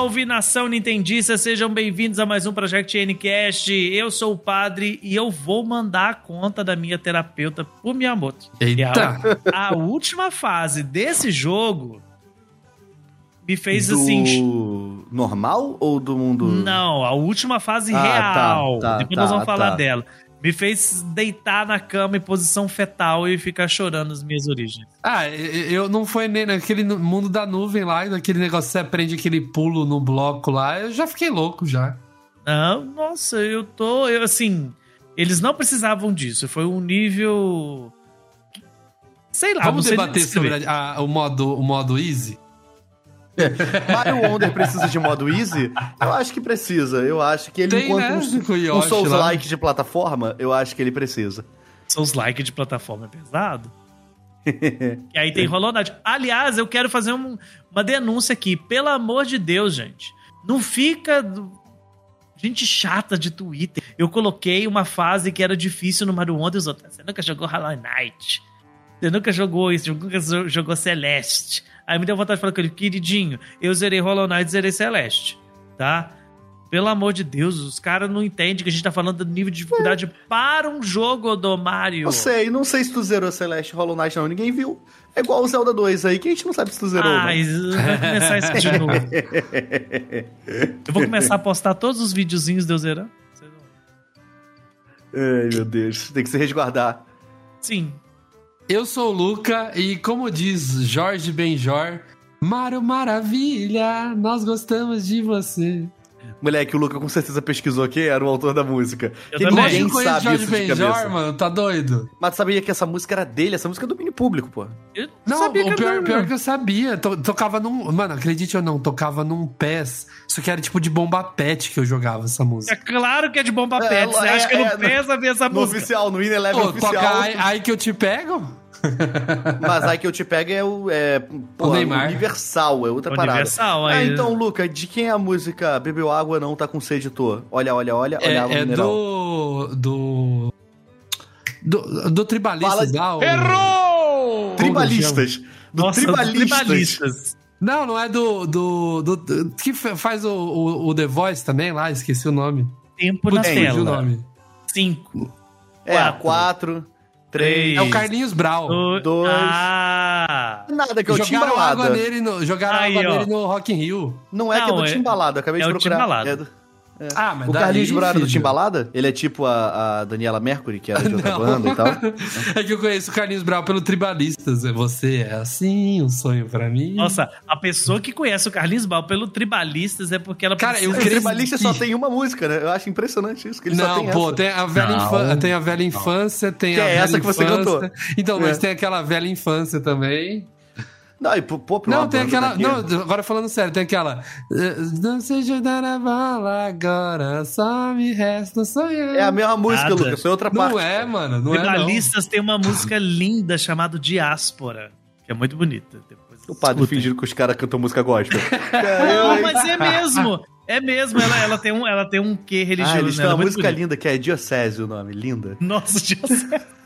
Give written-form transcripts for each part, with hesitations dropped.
Salve, nação nintendista, sejam bem-vindos a mais um Project Ncast. Eu sou o Padre e eu vou mandar a conta da minha terapeuta pro Miyamoto. Eita! A última fase desse jogo me fez assim... normal ou do mundo... Não, a última fase real. Depois nós vamos falar dela. Me fez deitar na cama em posição fetal e ficar chorando as minhas origens. Eu não foi nem naquele mundo da nuvem lá, naquele negócio que você aprende aquele pulo no bloco lá, eu já fiquei louco já. Não, nossa, assim, eles não precisavam disso, foi um nível... Sei lá, vamos debater sobre o modo easy? Mario Wonder precisa de modo easy? Eu acho que precisa. Eu acho que ele, tem, enquanto né? um Souls-like de plataforma, eu acho que ele precisa. Souls-like de plataforma é pesado? E aí tem Hollow Knight. Aliás, eu quero fazer uma denúncia aqui. Pelo amor de Deus, gente. Não fica... Gente chata de Twitter. Eu coloquei uma fase que era difícil no Mario Wonder e os outros. Você nunca jogou Hollow Knight. Você nunca jogou isso. Você nunca jogou Celeste. Aí me deu vontade de falar com ele, queridinho, eu zerei Hollow Knight e zerei Celeste, tá? Pelo amor de Deus, os caras não entendem que a gente tá falando do nível de dificuldade para um jogo do Mario. Não sei se tu zerou Celeste e Hollow Knight não, ninguém viu. É igual o Zelda 2 aí, que a gente não sabe se tu zerou ou não. Vai começar isso de novo. Eu vou começar a postar todos os videozinhos de eu zerar. Ai, meu Deus, tem que se resguardar. Sim. Eu sou o Luca e, como diz Jorge Benjor, Mario Maravilha, nós gostamos de você. Moleque, o Luca com certeza pesquisou quem era o autor da música. Ninguém sabe Jorge Benjor, mano, tá doido? Mas tu sabia que essa música era dele? Essa música é do domínio público, pô. Não, o pior que eu sabia. Tocava num... Mano, acredite ou não, tocava num PES. Isso que era tipo de bomba pet que eu jogava essa música. É claro que é de bomba pet. Você acha que no PES vai ver essa música? No oficial, no Ineleven oficial. Toca aí que eu te pego? Mas aí que eu te pego o Neymar. Universal, é outra parada. Universal, aí. Então, Luca, de quem é a música Bebeu Água Não Tá Com Sede Tô? Olha, água mineral. Do Tribalistas lá. Errou! Tribalistas. Tribalistas. Não é do que faz o The Voice também lá, esqueci o nome. Tempo na tela. O nome. 5. 4. 3. É o Carlinhos Brau. 2. Nada, que é o Timbalada. Jogaram água nele no Rock in Rio. Não é que é do Timbalada, acabei de procurar. Timbalada. Mas o Carlinhos Brau era do Timbalada? Ele é tipo a Daniela Mercury, que era de outra banda e tal? É que eu conheço o Carlinhos Brau pelo Tribalistas. Você é assim, um sonho pra mim. Nossa, a pessoa que conhece o Carlinhos Brau pelo Tribalistas é porque ela... Cara, o Tribalistas só tem uma música, né? Eu acho impressionante isso, que ele só tem essa. Tem a velha infância, tem a velha infância, tem que a é velha essa que você cantou. Então, mas tem aquela velha infância também. Não, e pô, não, tem aquela. Não, agora falando sério, tem aquela. Não seja dar a bala agora, só me resta sonhar. É a mesma música, Lucas, foi outra parte. Não é, mano. Não Tribalistas tem uma música linda chamada Diáspora, que é muito bonita. Depois o padre fingindo que os caras cantam música gospel. Não, mas é mesmo. É mesmo, ela tem um quê religioso. Eles têm uma música linda, que é Diocese o nome, linda. Nossa, Diocese.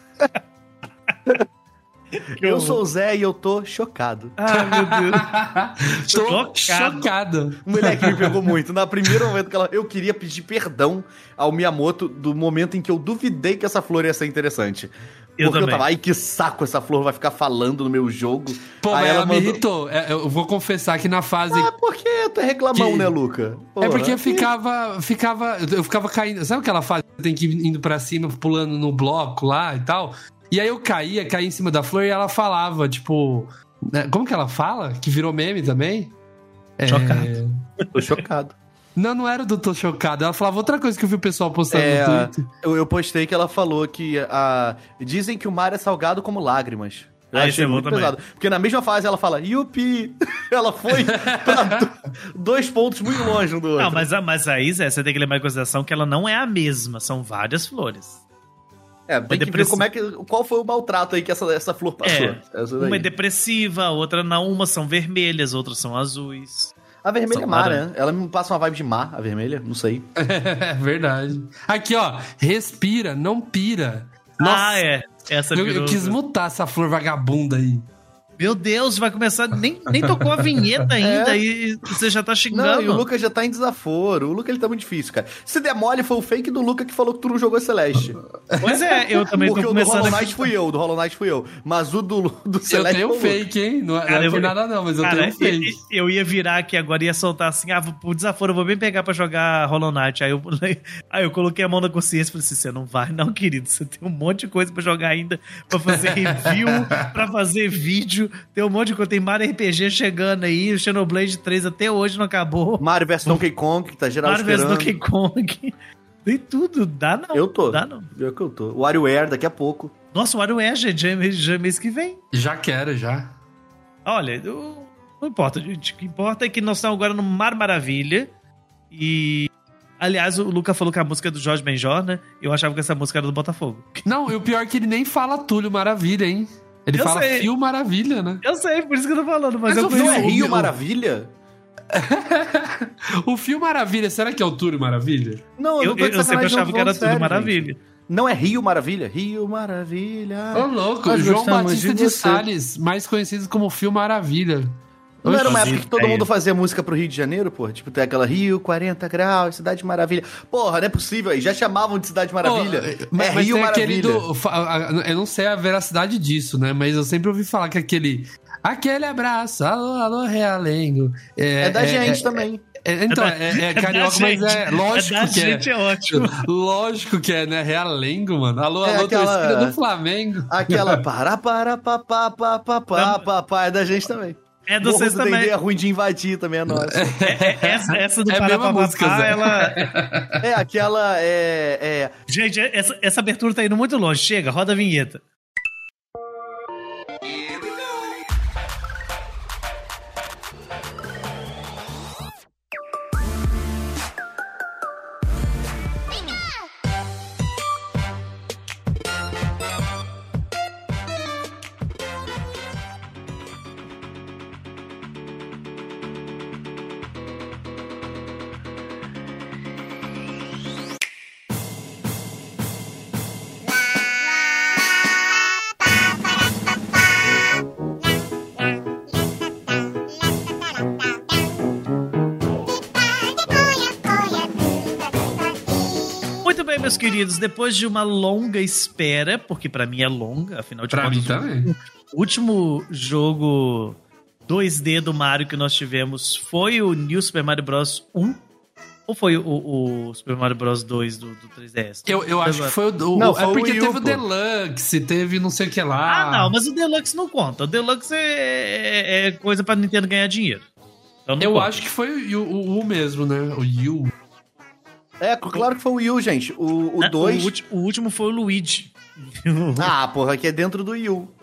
Eu sou o Zé e eu tô chocado. Meu Deus. Tô chocado. O moleque me pegou muito. Na primeira momento que eu queria pedir perdão ao Miyamoto do momento em que eu duvidei que essa flor ia ser interessante. Porque eu tava, ai que saco, essa flor vai ficar falando no meu jogo. Pô, aí ela me irritou. Eu vou confessar que na fase... porque tu é reclamão, né, Luca? Porra, porque eu ficava caindo. Sabe aquela fase que tem que ir indo pra cima, pulando no bloco lá e tal? E aí eu caía em cima da flor e ela falava, tipo... Como que ela fala? Que virou meme também? Chocado. Tô chocado. Não era do Tô Chocado. Ela falava outra coisa que eu vi o pessoal postando no Twitter. Eu postei que ela falou que... dizem que o mar é salgado como lágrimas. Eu achei muito pesado. Porque na mesma fase ela fala, Yupi! Ela foi pra 2 pontos muito longe um do outro. Não, mas aí, Zé, você tem que levar em consideração que ela não é a mesma. São várias flores. Tem que ver qual foi o maltrato aí que essa flor passou. Uma é depressiva, a outra não. Uma são vermelhas, outras são azuis. A vermelha é mar, né? Ela me passa uma vibe de mar, a vermelha, não sei. É verdade. Aqui, ó, respira, não pira. Nossa, Essa eu quis mutar essa flor vagabunda aí. Meu Deus, vai começar. Nem tocou a vinheta ainda e você já tá xingando. Não, e o Luca já tá em desaforo. O Luca, ele tá muito difícil, cara. Se der mole, foi o fake do Luca que falou que tu não jogou Celeste. Pois é, eu também tô começando. Porque o do Hollow Knight fui eu. Mas o do Celeste. Eu tenho fake, hein? Não é por nada, não, mas eu tenho fake. Eu ia virar aqui agora e ia soltar assim: por desaforo, eu vou bem pegar pra jogar Hollow Knight. Aí eu coloquei a mão na consciência e falei assim: você não vai, não, querido. Você tem um monte de coisa pra jogar ainda, pra fazer review, pra fazer vídeo. Tem um monte de coisa. Tem Mario RPG chegando aí, o Xenoblade 3 até hoje não acabou. Mario vs Donkey Kong, que tá geral Mario vs Donkey Kong. Tem tudo, dá não. Eu tô. Dá não. Eu que eu tô. O WarioWare daqui a pouco. Nossa, o WarioWare já é mês que vem. Já quero, já. Olha, não importa, gente. O que importa é que nós estamos agora no Mar Maravilha. E... Aliás, o Luca falou que a música é do Jorge Benjor, né? Eu achava que essa música era do Botafogo. Não, e o pior é que ele nem fala Túlio Maravilha, hein? Ele fala Fio Maravilha, né? Eu sei, por isso que eu tô falando. Mas eu não é Rio Maravilha? O Fio Maravilha, será que é o Túlio Maravilha? Não, eu sempre achava que era Túlio Maravilha. Gente. Não é Rio Maravilha? Rio Maravilha. Ô, louco, João Batista de Salles, mais conhecido como Fio Maravilha. Não era uma época que todo mundo fazia música pro Rio de Janeiro, porra? Tipo, tem aquela Rio, 40 graus, Cidade Maravilha. Porra, não é possível aí. Já chamavam de Cidade Maravilha. Mas Rio Maravilha. Eu não sei a veracidade disso, né? Mas eu sempre ouvi falar que aquele abraço, alô, Realengo. É da gente também. Então, é carioca, mas é lógico que é. Gente é ótimo. Lógico que é, né? Realengo, mano. Alô, torcida do Flamengo. Aquela é da gente também. É do vocês também. É ruim de invadir também, é nossa. Essa do Parapapapá, ela... É, aquela... Gente, essa abertura tá indo muito longe. Chega, roda a vinheta. Meus queridos, depois de uma longa espera, porque pra mim é longa, afinal de contas, o último jogo 2D do Mario que nós tivemos foi o New Super Mario Bros. 1? Ou foi o Super Mario Bros. 2 do 3DS? Eu acho que foi o... Não, foi porque teve o Deluxe, teve não sei o que lá. Ah, não, mas o Deluxe não conta. O Deluxe é coisa pra Nintendo ganhar dinheiro. Então eu acho que foi o U mesmo, né? O U. É, claro que foi o Wii U, gente. O 2... O último foi o Luigi. Ah, porra, que é dentro do Wii U.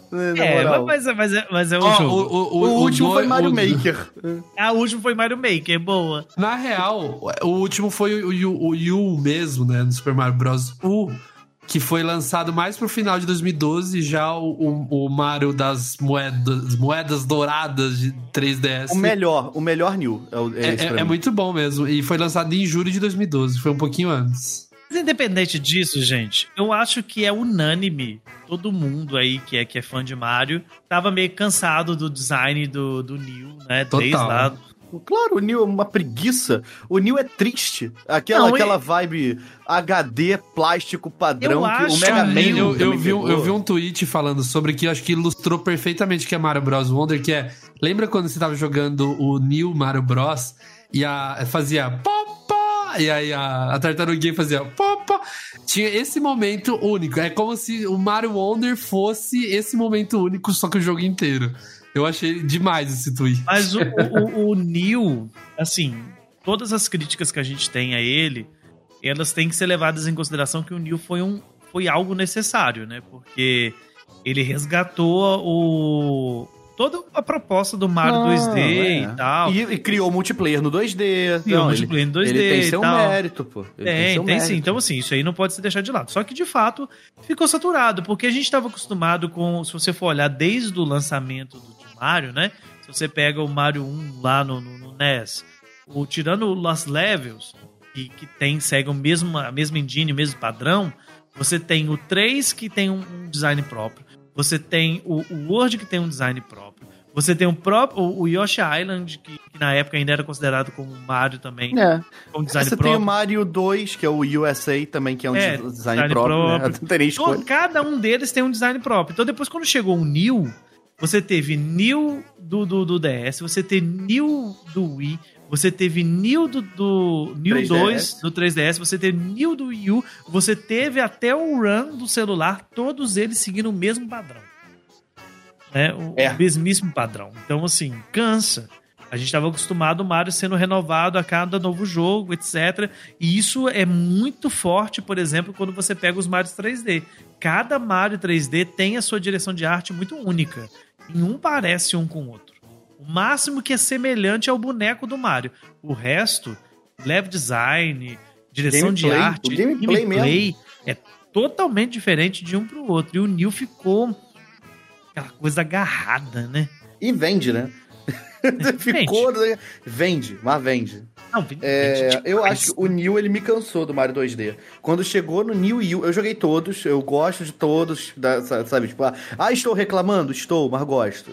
Mas é o jogo. O último foi Mario Maker. O último foi Mario Maker, boa. Na real, o último foi o U mesmo, né? No Super Mario Bros. U. Que foi lançado mais pro final de 2012, já o Mario das moedas douradas de 3DS. O melhor New. É muito bom mesmo. E foi lançado em julho de 2012, foi um pouquinho antes. Mas independente disso, gente, eu acho que é unânime. Todo mundo aí que é fã de Mario tava meio cansado do design do New, né? Total. Desde lá. Claro, o New é uma preguiça. O New é triste. Aquela vibe HD, plástico, padrão, que o Mega Man... Eu vi um tweet falando sobre que eu acho que ilustrou perfeitamente o que é Mario Bros. Wonder, que é... Lembra quando você tava jogando o New Mario Bros. E fazia... Papa, e aí a tartaruguinha fazia... Papa. Tinha esse momento único. É como se o Mario Wonder fosse esse momento único, só que o jogo inteiro. Eu achei demais esse tweet. Mas o New, assim, todas as críticas que a gente tem a ele, elas têm que ser levadas em consideração que o New foi algo necessário, né? Porque ele resgatou toda a proposta do Mario 2D e tal. E criou multiplayer no 2D. Multiplayer no 2D ele tem seu mérito, pô. Tem sim. Então, assim, isso aí não pode se deixar de lado. Só que, de fato, ficou saturado, porque a gente estava acostumado com, se você for olhar desde o lançamento do Mario, né? Se você pega o Mario 1 lá no NES, tirando o Lost Levels, que segue a mesma engine, o mesmo padrão, você tem o 3 que tem um design próprio. Você tem o World, que tem um design próprio. Você tem o Yoshi Island, que na época ainda era considerado como Mario também. Com design você próprio. Tem o Mario 2, que é o USA também, que é um design próprio. Né? Não tem nem escolha. Cada um deles tem um design próprio. Então depois, quando chegou o New, você teve New do DS, você teve New do Wii, você teve New do New 3DS. 2 do 3DS, você teve New do Wii U, você teve até o Run do celular, todos eles seguindo o mesmo padrão. Né? O mesmíssimo padrão. Então, assim, cansa. A gente estava acostumado o Mario sendo renovado a cada novo jogo, etc. E isso é muito forte, por exemplo, quando você pega os Marios 3D. Cada Mario 3D tem a sua direção de arte muito única. Nenhum parece um com o outro. O máximo que é semelhante é o boneco do Mario. O resto, level design, direção de arte, gameplay é totalmente diferente de um pro outro. E o New ficou aquela coisa agarrada, né? E vende, né? Ficou... Vende, mas vende. Não, vende eu acho que o New, ele me cansou do Mario 2D. Quando chegou no New U, eu joguei todos, eu gosto de todos, sabe? Tipo, estou reclamando? Estou, mas gosto.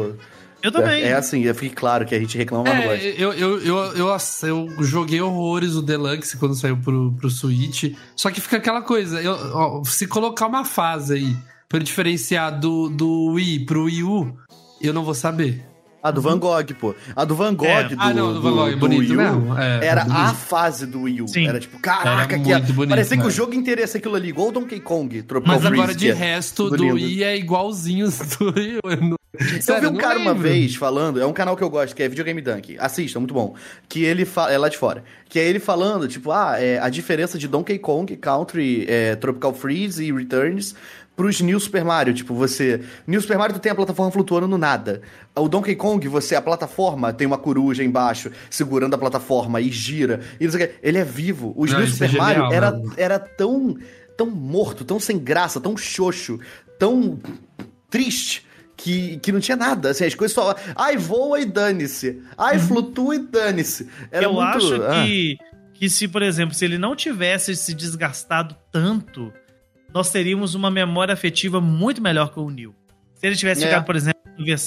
Eu também. É assim, fique claro que a gente reclama, mas não gosta. Eu joguei horrores o Deluxe quando saiu pro Switch. Só que fica aquela coisa, se colocar uma fase aí pra eu diferenciar do Wii pro Wii U, eu não vou saber. A do Van Gogh, pô. A do Van Gogh do Van Gogh, bonito Wii U mesmo. era bonito. a fase do Wii U. Sim. Era tipo, caraca, era muito bonito, parecia que né? o jogo inteiro ia ser aquilo ali, igual o Donkey Kong. Tropical Mas agora Freeze, de resto do Wii é igualzinho do Wii U. Eu vi um cara uma vez falando, é um canal que eu gosto, que é Videogame Dunk. Assista, muito bom. Que ele é lá de fora. Que é ele falando, tipo, a diferença de Donkey Kong, Country, Tropical Freeze e Returns pros New Super Mario. Tipo, New Super Mario tu tem a plataforma flutuando no nada. O Donkey Kong, a plataforma tem uma coruja embaixo segurando a plataforma e gira. E não sei o que. Ele é vivo. Os New Super Mario era tão morto, tão sem graça, tão xoxo, tão triste. Que não tinha nada, assim, as coisas só... voa e dane-se. Flutua e dane-se. Eu acho que se, por exemplo, se ele não tivesse se desgastado tanto, nós teríamos uma memória afetiva muito melhor que o New. Se ele tivesse ficado, por exemplo,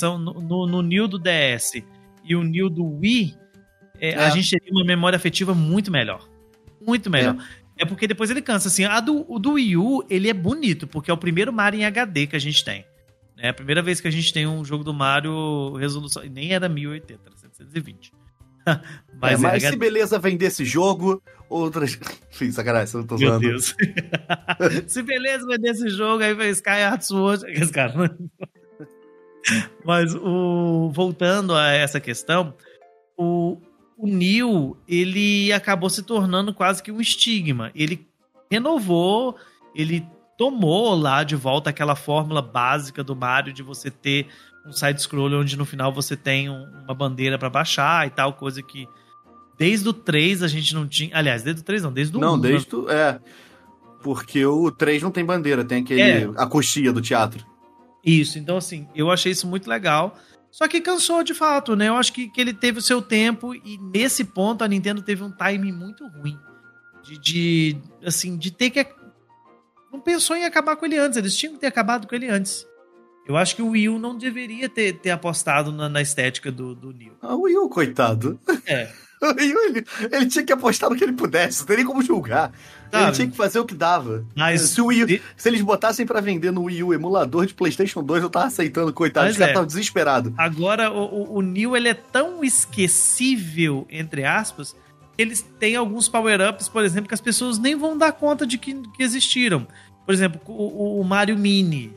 no New do DS e o New do Wii, a gente teria uma memória afetiva muito melhor. Muito melhor. É porque depois ele cansa, assim. O do Wii U, ele é bonito, porque é o primeiro Mario em HD que a gente tem. É a primeira vez que a gente tem um jogo do Mario resolução. Nem era 1080, era 720. Mas se beleza vender esse jogo, outras. Enfim, sacanagem, eu não tô Meu usando. Deus. Se beleza vender esse jogo, aí vai Skyward Sword. Esse cara. Mas voltando a essa questão, o New, ele acabou se tornando quase que um estigma. Ele renovou, ele tomou lá de volta aquela fórmula básica do Mario de você ter um side-scroller onde no final você tem uma bandeira pra baixar e tal, coisa que desde o 3 a gente não tinha... Aliás, desde o 3 não, desde o 1. Não, desde o... porque o 3 não tem bandeira, tem a coxinha do teatro. Isso, então assim, eu achei isso muito legal, só que cansou de fato, né? Eu acho que ele teve o seu tempo e nesse ponto a Nintendo teve um timing muito ruim de ter que... Não pensou em acabar com ele antes, eles tinham que ter acabado com ele antes. Eu acho que o Wii U não deveria ter apostado na estética do New. O Wii U, coitado. O Wii U, ele tinha que apostar no que ele pudesse, não tem nem como julgar. Ele tinha que fazer o que dava. Mas se eles botassem pra vender no Wii U emulador de PlayStation 2, eu tava aceitando, coitado, os caras estavam desesperados. Agora, o New, ele é tão esquecível, entre aspas, eles têm alguns power-ups, por exemplo, que as pessoas nem vão dar conta de que existiram. Por exemplo, o Mario Mini.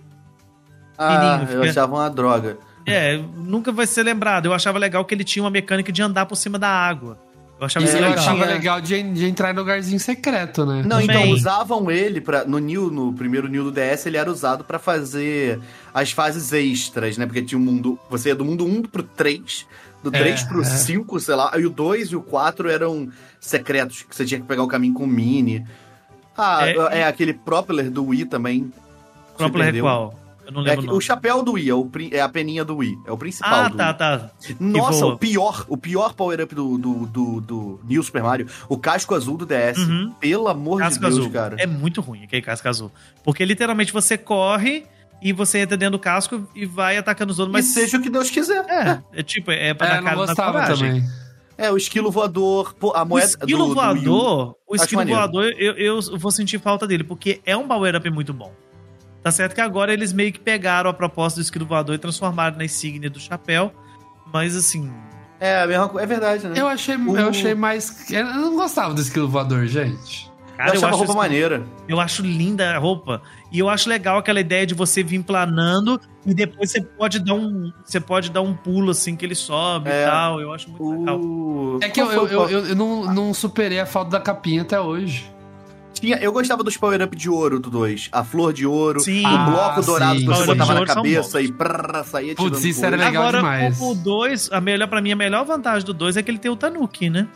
Eu achava uma droga. Nunca vai ser lembrado. Eu achava legal que ele tinha uma mecânica de andar por cima da água. Eu achava isso legal. Eu achava legal de entrar no lugarzinho secreto, né? Não, então usavam ele no primeiro New do DS, ele era usado pra fazer as fases extras, né? Porque tinha um mundo... Você ia do mundo 1 pro 3... Do 3 pro 5, sei lá. E o 2 e o 4 eram secretos, que você tinha que pegar o caminho com o Mini. Aquele Propeller do Wii também. Propeller é qual? Eu não lembro. O chapéu do Wii, é a peninha do Wii. É o principal do Wii. Tá. Nossa, o pior power-up do New Super Mario, o casco azul do DS. Pelo amor de Deus, azul. Cara. É muito ruim aquele casco azul. Porque literalmente você corre e você entra dentro do casco e vai atacando os outros. Mas seja o que Deus quiser. É pra dar cara na coragem. Também. O esquilo voador, a moeda o esquilo voador, eu vou sentir falta dele, porque é um power-up muito bom. Tá certo que agora eles meio que pegaram a proposta do esquilo voador e transformaram na insígnia do chapéu, mas assim... É verdade, né? Eu achei mais... Eu não gostava do esquilo voador, gente. Cara, eu achava a roupa maneira. Eu acho linda a roupa. E eu acho legal aquela ideia de você vir planando e depois você pode dar um pulo assim que ele sobe e tal. Eu acho muito legal. É que eu não superei a falta da capinha até hoje. Eu gostava dos power-up de ouro do 2. A flor de ouro, sim. O bloco dourado que você botava na cabeça e saía tirando. Putz, isso era legal demais. O 2, pra mim, a melhor vantagem do 2 é que ele tem o Tanuki, né?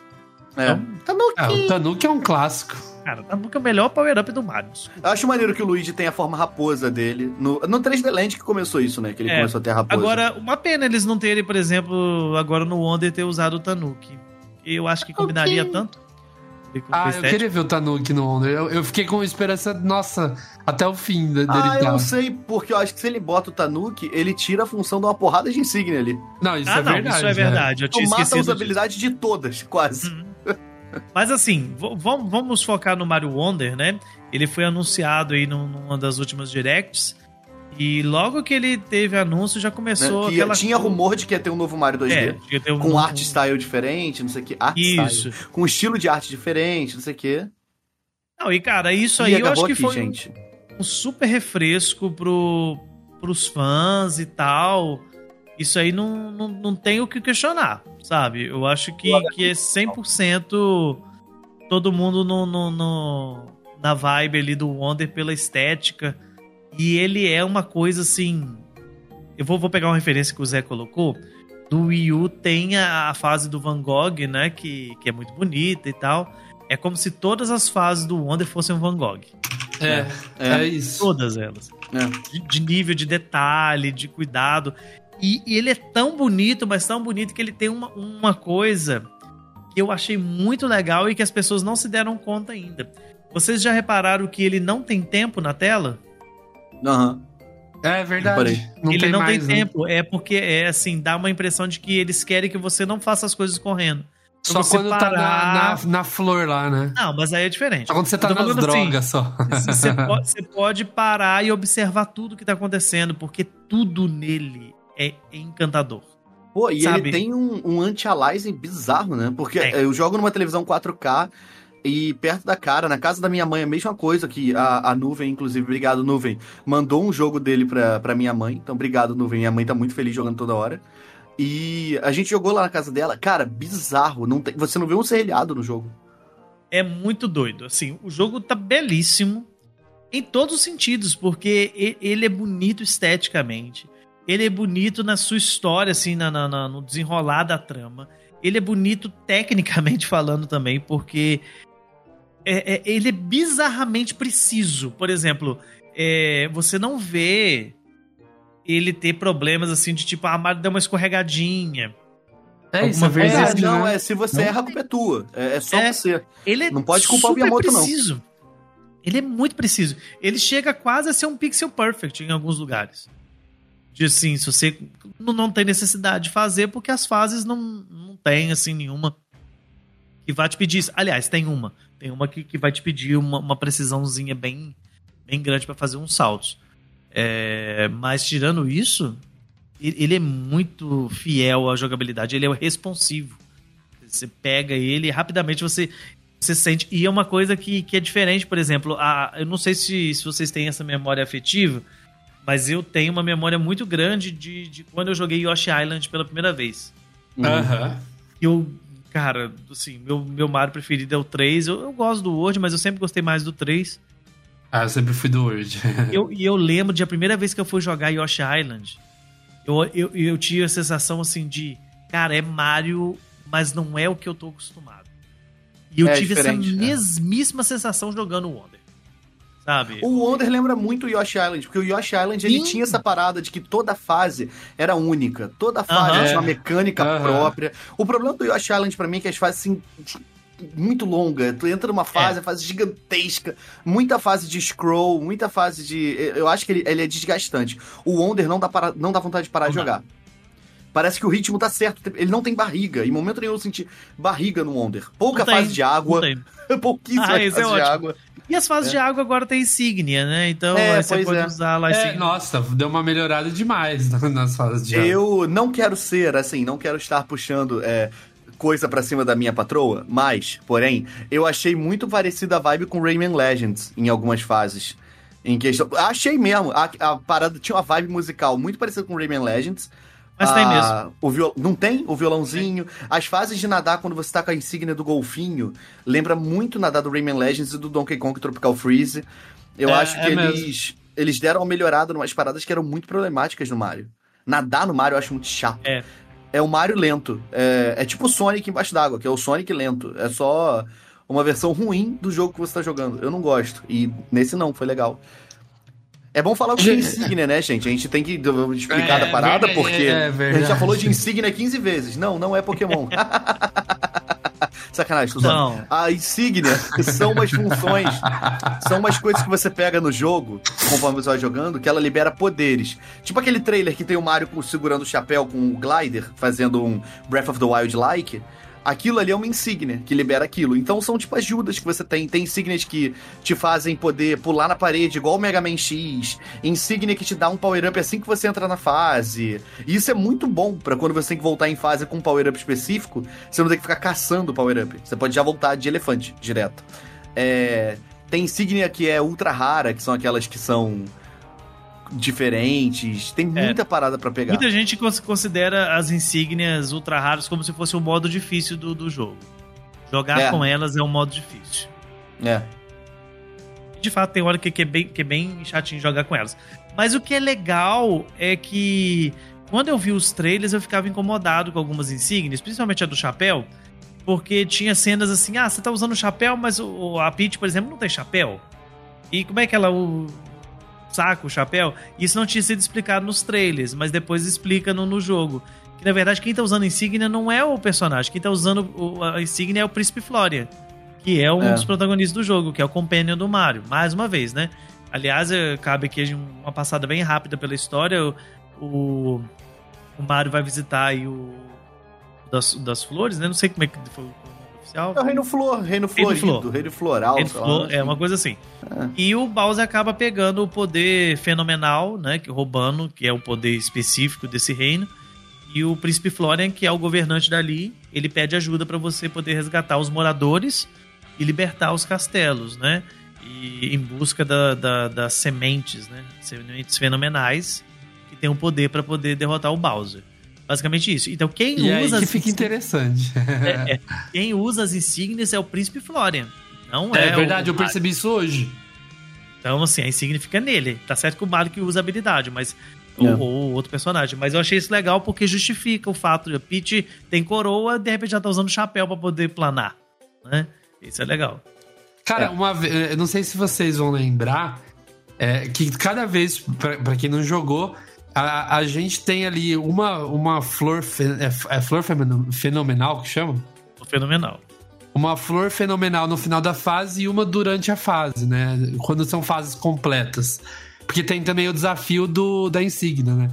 O Tanuki é um clássico. Cara, o Tanuki é o melhor power-up do Mario. Eu acho maneiro que o Luigi tem a forma raposa dele. No 3D Land que começou isso, né? Que ele começou a ter a raposa. Agora, uma pena eles não terem, por exemplo, agora no Wonder ter usado o Tanuki. Eu acho que combinaria tanto. Eu queria ver o Tanuki no Wonder. Eu fiquei com esperança, nossa, até o fim dele. Eu não sei, porque eu acho que se ele bota o Tanuki, ele tira a função de uma porrada de insígnia ali. Não, isso é verdade. Isso é verdade. Eu tinha esquecido. Mata a usabilidade de todas, quase. Mas assim, vamos focar no Mario Wonder, né? Ele foi anunciado aí numa das últimas directs. E logo que ele teve anúncio, já começou tinha rumor de que ia ter um novo Mario 2D. Com art style diferente, não sei o que. Isso. Style, com estilo de arte diferente, não sei o que. Não, e cara, isso aí eu acho que foi um super refresco pros fãs e tal. Isso aí não tem o que questionar, sabe? Eu acho que é 100% todo mundo na vibe ali do Wonder pela estética. E ele é uma coisa assim... Eu vou pegar uma referência que o Zé colocou. Do Wii U tem a fase do Van Gogh, né? Que é muito bonita e tal. É como se todas as fases do Wonder fossem um Van Gogh. É isso. Todas elas. De nível de detalhe, de cuidado. E ele é tão bonito, mas tão bonito que ele tem uma coisa que eu achei muito legal e que as pessoas não se deram conta ainda. Vocês já repararam que ele não tem tempo na tela? É verdade. Ele não tem tempo. É porque, assim, dá uma impressão de que eles querem que você não faça as coisas correndo. Só quando tá na flor lá, né? Não, mas aí é diferente. Só quando você tá nas drogas, só. Você pode parar e observar tudo que tá acontecendo, porque tudo nele é encantador. Pô, e ele tem um anti-aliasing bizarro, né? Porque eu jogo numa televisão 4K e perto da cara, na casa da minha mãe, a mesma coisa que a Nuvem, inclusive, obrigado, Nuvem, mandou um jogo dele pra minha mãe. Então, obrigado, Nuvem. Minha mãe tá muito feliz jogando toda hora. E a gente jogou lá na casa dela. Cara, bizarro. Você não vê um serrilhado no jogo. É muito doido. Assim, o jogo tá belíssimo em todos os sentidos, porque ele é bonito esteticamente. Ele é bonito na sua história, assim, no desenrolar da trama. Ele é bonito tecnicamente falando também, porque ele é bizarramente preciso. Por exemplo, você não vê ele ter problemas assim de tipo, Mario deu uma escorregadinha. Isso é verdade. Se você erra, a culpa é tua. É só você. Ele não pode culpar o Miyamoto, não. Ele é muito preciso. Ele chega quase a ser um pixel perfect em alguns lugares. De assim, se você não tem necessidade de fazer, porque as fases não tem assim nenhuma que vai te pedir isso. Aliás, tem uma que vai te pedir uma precisãozinha bem grande para fazer uns saltos. Mas tirando isso, ele é muito fiel à jogabilidade, ele é responsivo. Você pega ele e rapidamente você sente. E é uma coisa que é diferente, por exemplo, eu não sei se vocês têm essa memória afetiva, mas eu tenho uma memória muito grande de quando eu joguei Yoshi Island pela primeira vez. Cara, assim, meu Mario preferido é o 3. Eu gosto do World, mas eu sempre gostei mais do 3. Eu sempre fui do World. eu lembro de a primeira vez que eu fui jogar Yoshi Island, eu tive a sensação assim de, cara, é Mario, mas não é o que eu tô acostumado. E eu tive essa mesmíssima sensação jogando o Wonder. Sabe? O Wonder lembra muito o Yoshi Island, porque o Yoshi Island ele tinha essa parada de que toda fase era única, toda fase tinha uma mecânica própria. O problema do Yoshi Island pra mim é que as fases assim, muito longa. Tu entra numa fase, a fase gigantesca, muita fase de scroll, muita fase de... Eu acho que ele é desgastante. O Wonder não dá vontade de parar de jogar. Parece que o ritmo tá certo. Ele não tem barriga. Em momento nenhum eu senti barriga no Wonder. Pouca fase de água. Pouquíssima fase de água. E as fases de água agora tem insígnia, né? Então você pode usar lá insígnia. Nossa, deu uma melhorada demais nas fases de água. Eu não quero ser, assim, não quero estar puxando coisa pra cima da minha patroa, mas, porém, eu achei muito parecida a vibe com Rayman Legends em algumas fases. Em questão... Achei mesmo. A parada tinha uma vibe musical muito parecida com Rayman Legends. Mas tem mesmo. Não tem? O violãozinho. As fases de nadar, quando você tá com a insígnia do golfinho, lembra muito nadar do Rayman Legends e do Donkey Kong Tropical Freeze. Eu acho que eles deram uma melhorada em umas paradas que eram muito problemáticas no Mario. Nadar no Mario eu acho muito chato. É o Mario lento. É tipo o Sonic embaixo d'água, que é o Sonic lento. É só uma versão ruim do jogo que você tá jogando. Eu não gosto. E nesse não, foi legal. É bom falar o que é insígnia, né, gente? A gente tem que explicar da parada, porque a gente já falou de insígnia 15 vezes. Não é Pokémon. Sacanagem, tô zoando. A insígnia são umas funções, são umas coisas que você pega no jogo, conforme você vai jogando, que ela libera poderes. Tipo aquele trailer que tem o Mario segurando o chapéu com o glider, fazendo um Breath of the Wild-like. Aquilo ali é uma insígnia que libera aquilo. Então são tipo ajudas que você tem. Tem insígnias que te fazem poder pular na parede, igual o Mega Man X. Insígnia que te dá um power-up assim que você entra na fase. E isso é muito bom pra quando você tem que voltar em fase com um power-up específico, você não tem que ficar caçando o power-up. Você pode já voltar de elefante, direto. Tem insígnia que é ultra rara, que são aquelas que são diferentes, tem muita parada pra pegar. Muita gente considera as insígnias ultra raras como se fosse o modo difícil do jogo. Jogar com elas é um modo difícil. De fato, tem hora que é bem chatinho jogar com elas. Mas o que é legal é que quando eu vi os trailers, eu ficava incomodado com algumas insígnias, principalmente a do chapéu, porque tinha cenas assim, você tá usando o chapéu, mas a Peach, por exemplo, não tem chapéu. E como é que ela... saca o chapéu? Isso não tinha sido explicado nos trailers, mas depois explica no jogo. Que na verdade quem tá usando a insígnia não é o personagem, quem tá usando a insígnia é o Príncipe Florian, que é um dos protagonistas do jogo, que é o companion do Mario, mais uma vez, né? Aliás, cabe aqui uma passada bem rápida pela história. O Mario vai visitar aí o das flores, né? Não sei como é que foi o oficial. É o Reino Florido, Reino Floral. Uma coisa assim. E o Bowser acaba pegando o poder fenomenal, né? Roubando, que é o poder específico desse reino. E o Príncipe Florian, que é o governante dali, ele pede ajuda para você poder resgatar os moradores e libertar os castelos, né? E em busca das sementes, né? Sementes fenomenais que tem o poder para poder derrotar o Bowser. Basicamente isso. Então quem usa... aí que fica interessante. Quem usa as insígnias é o Príncipe Florian. Não é verdade, eu percebi isso hoje. Então, assim, a insígnia fica nele. Tá certo que o Mario que usa a habilidade, mas... Ou outro personagem. Mas eu achei isso legal porque justifica o fato de a Peach tem coroa, de repente já tá usando chapéu pra poder planar, né? Isso é legal. Cara, eu não sei se vocês vão lembrar que cada vez, pra quem não jogou, a gente tem ali uma flor... flor fenomenal que chama? Fenomenal. Uma flor fenomenal no final da fase e uma durante a fase, né? Quando são fases completas. Porque tem também o desafio da insígnia, né?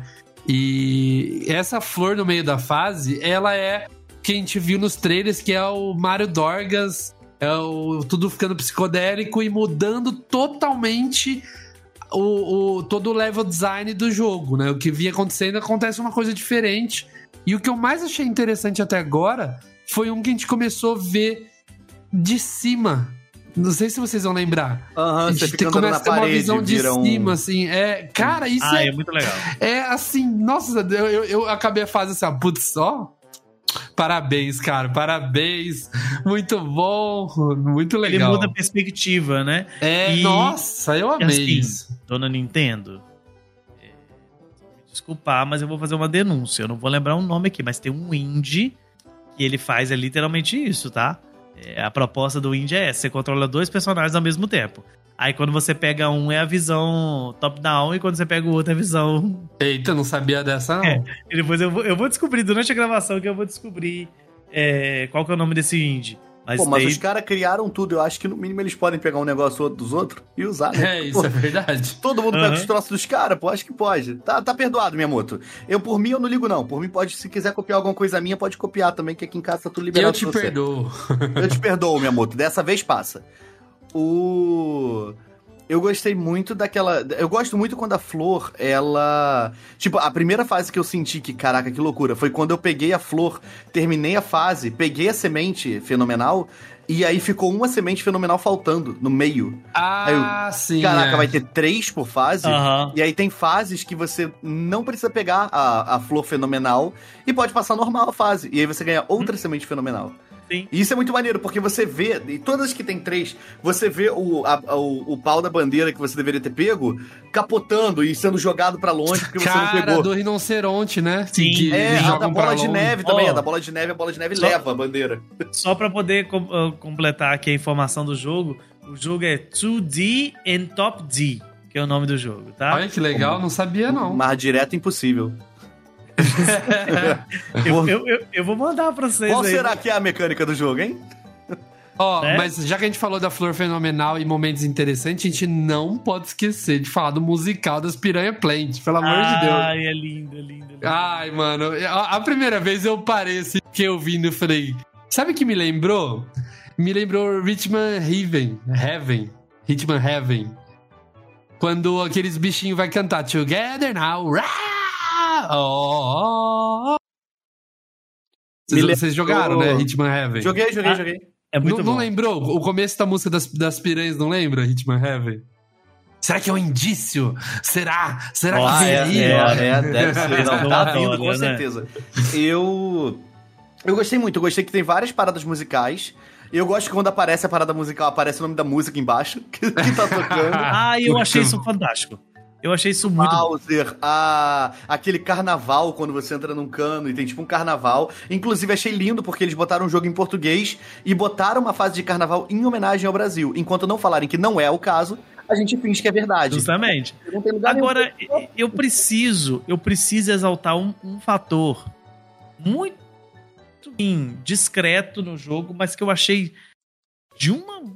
E essa flor no meio da fase, ela é que a gente viu nos trailers, que é o Mario Dorgas, tudo ficando psicodélico e mudando totalmente todo o level design do jogo, né? O que vinha acontecendo, acontece uma coisa diferente. E o que eu mais achei interessante até agora foi um que a gente começou a ver de cima. Não sei se vocês vão lembrar. Você fica andando na parede, uma visão de cima, assim. Cara, isso é muito legal. É assim, nossa, eu acabei a fase assim, putz, parabéns, cara, parabéns. Muito bom, muito legal. Ele muda a perspectiva, né? Nossa, eu amei assim, isso. Dona Nintendo, desculpar, mas eu vou fazer uma denúncia. Eu não vou lembrar o nome aqui, mas tem um indie que ele faz literalmente isso, tá? A proposta do indie é essa: você controla 2 personagens ao mesmo tempo. Aí quando você pega um é a visão top-down e quando você pega o outro é a visão... Eita, não sabia dessa não. E depois eu vou descobrir, durante a gravação que eu vou descobrir qual que é o nome desse indie. Mas os caras criaram tudo. Eu acho que no mínimo eles podem pegar um negócio dos outros e usar, né? Isso é verdade. Todo mundo pega os troços dos caras, pô. Acho que pode. Tá perdoado, Miyamoto. Por mim, eu não ligo, não. Por mim, pode, se quiser copiar alguma coisa minha, pode copiar também, que aqui em casa tá tudo liberado. Eu te perdoo. Eu te perdoo, Miyamoto. Dessa vez passa. Eu gostei muito daquela... Eu gosto muito quando a flor, ela... Tipo, a primeira fase que eu senti que, caraca, que loucura, foi quando eu peguei a flor, terminei a fase, peguei a semente fenomenal, e aí ficou uma semente fenomenal faltando no meio. Sim. Caraca, vai ter 3 por fase. E aí tem fases que você não precisa pegar a flor fenomenal e pode passar normal a fase. E aí você ganha outra semente fenomenal. Sim. E isso é muito maneiro, porque você vê, e todas que tem 3, você vê o pau da bandeira que você deveria ter pego capotando e sendo jogado pra longe porque você não pegou. Do rinoceronte, né? Sim. A da bola de neve também. A da bola de neve leva a bandeira. Só pra poder completar aqui a informação do jogo, o jogo é 2D and Top D, que é o nome do jogo, tá? Olha que legal, não sabia não. Mas direto impossível. eu vou mandar pra vocês. Qual aí. será que é a mecânica do jogo, hein? Mas já que a gente falou da flor fenomenal e momentos interessantes, a gente não pode esquecer de falar do musical das Piranha Plant, pelo amor de Deus. Ai, é lindo, é lindo. Ai, mano, a primeira vez eu parei assim, que eu vi e falei, sabe o que me lembrou? Me lembrou Richmond Heaven. Quando aqueles bichinhos vai cantar Together Now, Vocês jogaram, né? Hitman Heaven. Joguei. É muito bom. Não lembrou? O começo da música das piranhas, não lembra? Hitman Heaven? Será que é um indício? Será que seria? Deve ser. Não, tá vindo, com né? certeza. Eu gostei muito. Eu gostei que tem várias paradas musicais. Eu gosto que quando aparece a parada musical, aparece o nome da música embaixo, que tá tocando. Eu achei isso fantástico. Eu achei isso muito Bowser, aquele carnaval, quando você entra num cano e tem tipo um carnaval. Inclusive, achei lindo porque eles botaram um jogo em português e botaram uma fase de carnaval em homenagem ao Brasil. Enquanto não falarem que não é o caso, a gente finge que é verdade. Justamente. Agora, eu preciso exaltar um fator muito discreto no jogo, mas que eu achei de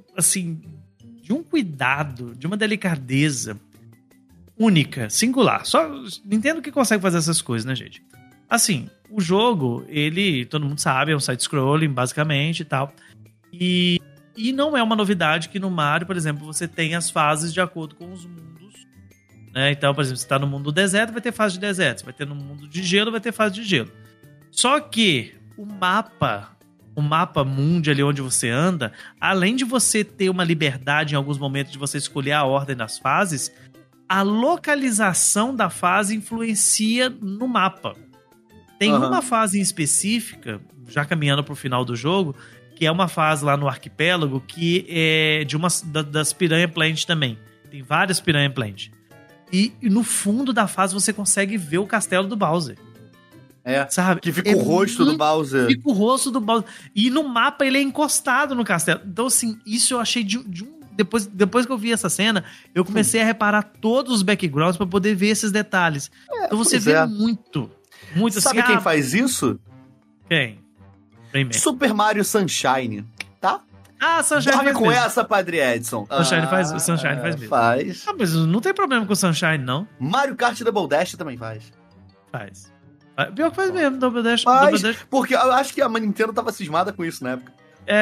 um cuidado, de uma delicadeza única, singular. Só Nintendo que consegue fazer essas coisas, né, gente? Assim, o jogo, todo mundo sabe, é um side-scrolling, basicamente, e tal. E não é uma novidade que no Mario, por exemplo, você tem as fases de acordo com os mundos, né? Então, por exemplo, você tá no mundo do deserto, vai ter fase de deserto. Você vai ter no mundo de gelo, vai ter fase de gelo. Só que o mapa mundi ali onde você anda, além de você ter uma liberdade em alguns momentos de você escolher a ordem das fases, a localização da fase influencia no mapa. Tem uma fase em específica, já caminhando pro final do jogo, que é uma fase lá no arquipélago que é de das Piranha Plant também. Tem várias Piranha Plant. E no fundo da fase você consegue ver o castelo do Bowser. Sabe? Que fica o rosto do Bowser. Fica o rosto do Bowser. E no mapa ele é encostado no castelo. Então, assim, isso eu achei Depois que eu vi essa cena, eu comecei a reparar todos os backgrounds pra poder ver esses detalhes. Então você vê muito Sabe assim, quem faz isso? Quem? Super Mario Sunshine, tá? Sunshine Dorme faz com mesmo. essa, Padre Edson. Sunshine faz mesmo. Faz. Mas não tem problema com o Sunshine, não. Mario Kart Double Dash também faz. Faz. Pior que faz mesmo, Double Dash. Porque eu acho que a Nintendo tava cismada com isso na época.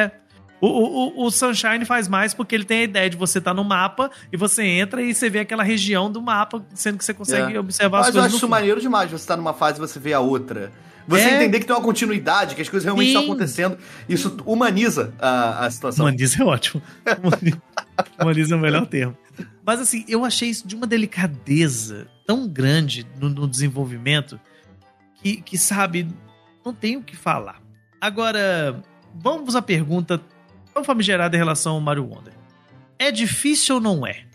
O Sunshine faz mais porque ele tem a ideia de você estar no mapa e você entra e você vê aquela região do mapa, sendo que você consegue observar as coisas. Mas eu acho isso maneiro demais, você tá numa fase e você vê a outra. Você entender que tem uma continuidade, que as coisas realmente estão acontecendo. Isso humaniza a situação. Humaniza é ótimo. Humaniza é o melhor termo. Mas assim, eu achei isso de uma delicadeza tão grande no desenvolvimento que, sabe, não tem o que falar. Agora, vamos à pergunta tão famigerada em relação ao Mario Wonder. É difícil ou não é?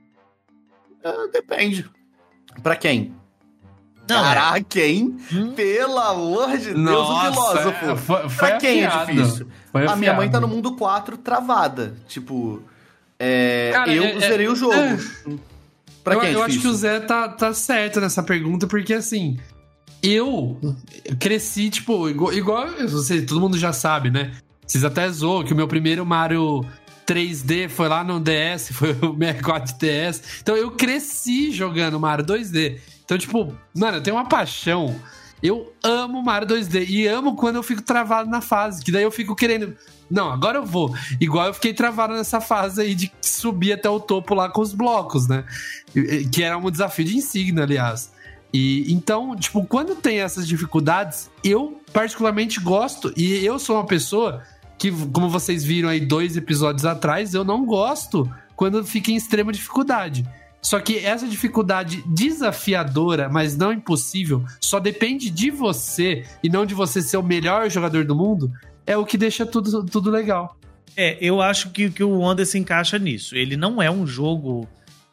Depende. Pra quem? Não, Caraca, quem? Pelo amor de Deus, Nossa, o filósofo. Pra quem é difícil? A minha mãe tá no mundo 4 travada. Tipo, Cara, eu zerei o jogo. Pra quem é difícil? Eu acho que o Zé tá certo nessa pergunta, porque assim, eu cresci, tipo, igual todo mundo já sabe, né? Vocês até zoam que o meu primeiro Mario 3D foi lá no DS, foi o 64 DS. Então eu cresci jogando Mario 2D. Então, tipo, mano, eu tenho uma paixão. Eu amo Mario 2D e amo quando eu fico travado na fase, que daí eu fico querendo... Não, agora eu vou. Igual eu fiquei travado nessa fase aí de subir até o topo lá com os blocos, né? Que era um desafio de Insignia, aliás. E então, tipo, quando tem essas dificuldades, eu particularmente gosto. E eu sou uma pessoa que, como vocês viram aí 2 episódios atrás, eu não gosto quando fica em extrema dificuldade. Só que essa dificuldade desafiadora, mas não impossível, só depende de você e não de você ser o melhor jogador do mundo, é o que deixa tudo legal. Eu acho que o Wonder se encaixa nisso. Ele não é um jogo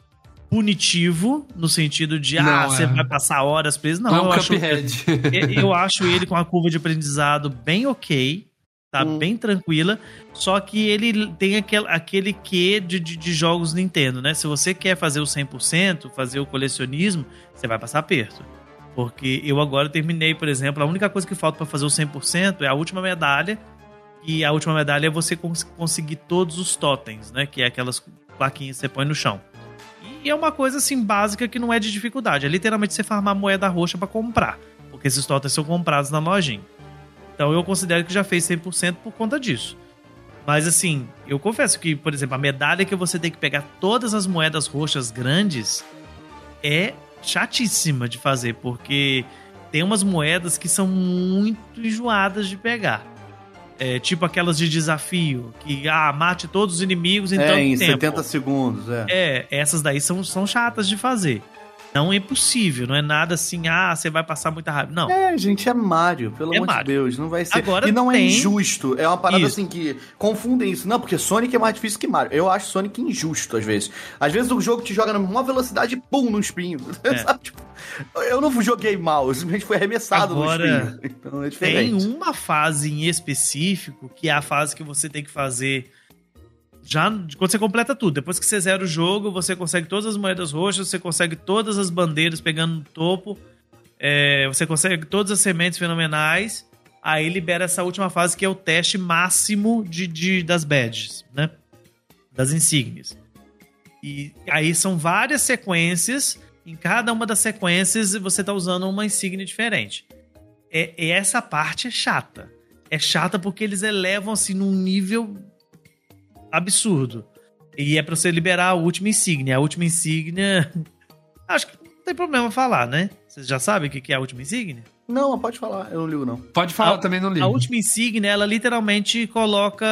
punitivo, no sentido de, você vai passar horas preso. Não, é um Cuphead. Eu acho ele com a curva de aprendizado bem ok, tá bem tranquila, só que ele tem aquele quê de jogos Nintendo, né? Se você quer fazer o 100%, fazer o colecionismo, você vai passar aperto. Porque eu agora terminei, por exemplo, a única coisa que falta pra fazer o 100% é a última medalha, e a última medalha é você conseguir todos os totens, né? Que é aquelas plaquinhas que você põe no chão. E é uma coisa, assim, básica que não é de dificuldade. É literalmente você farmar moeda roxa pra comprar, porque esses totens são comprados na lojinha. Então eu considero que já fez 100% por conta disso. Mas assim, eu confesso que, por exemplo, a medalha que você tem que pegar todas as moedas roxas grandes é chatíssima de fazer, porque tem umas moedas que são muito enjoadas de pegar. Tipo aquelas de desafio, que mate todos os inimigos em tanto tempo. Em 70 segundos, essas daí são chatas de fazer. Não é impossível, não é nada assim, você vai passar muita raiva. Não. Gente, é Mario, pelo amor de Deus, não vai ser. Agora e não é injusto, é uma parada assim que confundem isso. Não, porque Sonic é mais difícil que Mario. Eu acho Sonic injusto, às vezes. Às vezes o jogo te joga na maior velocidade e pum, no espinho. Sabe? Tipo, eu não joguei mal, eu simplesmente fui arremessado no espinho. Então é diferente. Tem uma fase em específico, que é a fase que você tem que fazer... Já quando você completa tudo, depois que você zera o jogo, você consegue todas as moedas roxas, você consegue todas as bandeiras pegando no topo, você consegue todas as sementes fenomenais, aí libera essa última fase que é o teste máximo das badges, né? Das insígnias. E aí são várias sequências, em cada uma das sequências você tá usando uma insígnia diferente. E essa parte é chata. É chata porque eles elevam assim num nível... absurdo. E é pra você liberar a última insígnia. A última insígnia... Acho que não tem problema falar, né? Vocês já sabem o que é a última insígnia? Não, pode falar. Eu não ligo, não. Pode falar, eu também não ligo. A última insígnia, ela literalmente coloca